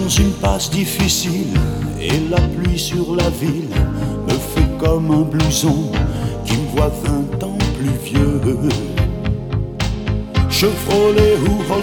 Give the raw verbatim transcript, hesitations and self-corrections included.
dans une passe difficile et la pluie sur la ville me fait comme un blouson qui me voit vingt ans plus vieux. Chevrolet ou Rolls